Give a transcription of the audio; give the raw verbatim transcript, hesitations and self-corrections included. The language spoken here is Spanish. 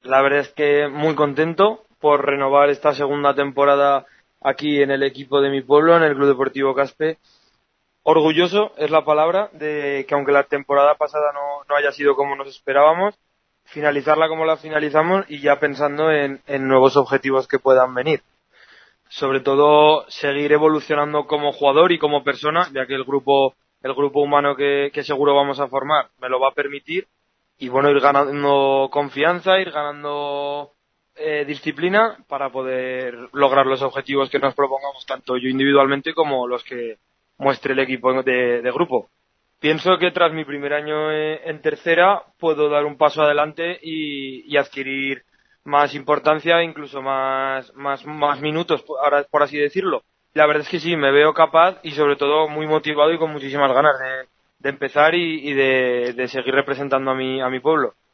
La verdad es que muy contento por renovar esta segunda temporada aquí en el equipo de mi pueblo, en el Club Deportivo Caspe. Orgulloso es la palabra de que aunque la temporada pasada no, no haya sido como nos esperábamos, finalizarla como la finalizamos y ya pensando en, en nuevos objetivos que puedan venir. Sobre todo seguir evolucionando como jugador y como persona, ya que el grupo, el grupo humano que, que seguro vamos a formar me lo va a permitir. Y bueno, ir ganando confianza, ir ganando eh, disciplina para poder lograr los objetivos que nos propongamos, tanto yo individualmente como los que muestre el equipo de, de grupo. Pienso que tras mi primer año en tercera puedo dar un paso adelante y, y adquirir más importancia, incluso más, más, más minutos, ahora por así decirlo. La verdad es que sí, me veo capaz y sobre todo muy motivado y con muchísimas ganas de, de empezar y, y de, de seguir representando a mi, a mi pueblo.